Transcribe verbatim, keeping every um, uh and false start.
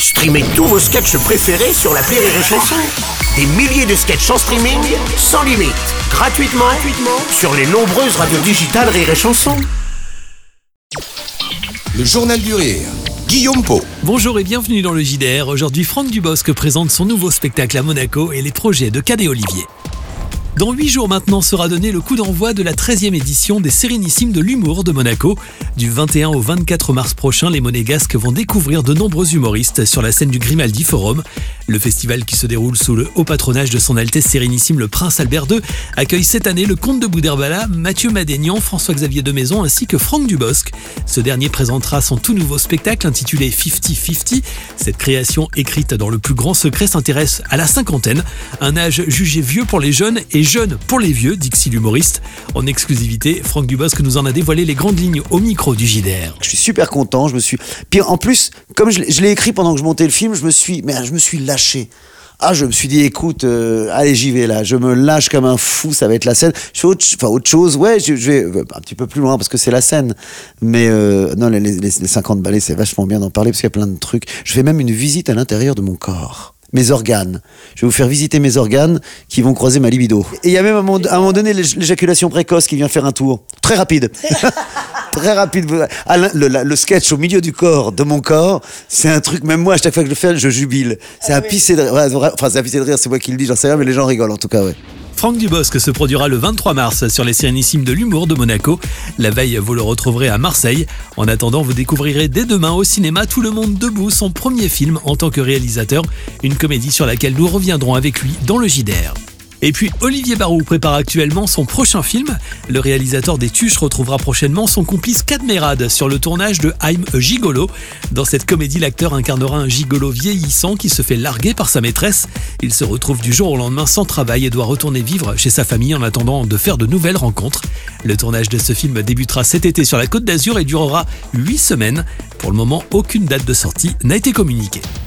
Streamez tous vos sketchs préférés sur l'appli Rire et Chanson. Des milliers de sketchs en streaming, sans limite, gratuitement, gratuitement sur les nombreuses radios digitales Rire et Chanson. Le Journal du Rire, Guillaume Pau. Bonjour et bienvenue dans le J D R. Aujourd'hui, Franck Dubosc présente son nouveau spectacle à Monaco et les projets de Cadet Olivier. Dans huit jours maintenant sera donné le coup d'envoi de la treizième édition des Sérénissimes de l'humour de Monaco. Du vingt et un au vingt-quatre mars prochain, les Monégasques vont découvrir de nombreux humoristes sur la scène du Grimaldi Forum. Le festival, qui se déroule sous le haut patronage de son Altesse Sérénissime le Prince Albert deux, accueille cette année le comte de Boudherbala, Mathieu Madénian, François-Xavier de Maison ainsi que Franck Dubosc. Ce dernier présentera son tout nouveau spectacle intitulé cinquante cinquante. Cette création, écrite dans le plus grand secret, s'intéresse à la cinquantaine, un âge jugé vieux pour les jeunes et jeune pour les vieux, dit l'humoriste. En exclusivité, Franck Dubosc nous en a dévoilé les grandes lignes au micro du J D R. Je suis super content, je me suis... Puis en plus, comme je l'ai, je l'ai écrit pendant que je montais le film, je me suis, mais je me suis lâché. Ah, je me suis dit, écoute, euh, allez, j'y vais là, je me lâche comme un fou, ça va être la scène. Je fais autre, enfin, autre chose, ouais, je, je vais un petit peu plus loin parce que c'est la scène. Mais euh, non, les, les, les cinquante balais, c'est vachement bien d'en parler parce qu'il y a plein de trucs. Je fais même une visite à l'intérieur de mon corps. Mes organes. Je vais vous faire visiter mes organes qui vont croiser ma libido. Et il y a même à un moment, à un moment donné l'éjaculation précoce qui vient faire un tour. Très rapide. Très rapide. Le, le, le sketch au milieu du corps, de mon corps, c'est un truc, même moi, à chaque fois que je le fais, je jubile. C'est ah, un oui. pisser de rire. Enfin, c'est un pisser de rire, c'est moi qui le dis, j'en sais rien, mais les gens rigolent en tout cas, ouais. Franck Dubosc se produira le vingt-trois mars sur les Sérénissimes de l'humour de Monaco. La veille, vous le retrouverez à Marseille. En attendant, vous découvrirez dès demain au cinéma Tout le monde debout, son premier film en tant que réalisateur. Une comédie sur laquelle nous reviendrons avec lui dans le J D R. Et puis Olivier Barou prépare actuellement son prochain film. Le réalisateur des Tuches retrouvera prochainement son complice Cadmerade sur le tournage de I'm a Gigolo. Dans cette comédie, l'acteur incarnera un gigolo vieillissant qui se fait larguer par sa maîtresse. Il se retrouve du jour au lendemain sans travail et doit retourner vivre chez sa famille en attendant de faire de nouvelles rencontres. Le tournage de ce film débutera cet été sur la Côte d'Azur et durera huit semaines. Pour le moment, aucune date de sortie n'a été communiquée.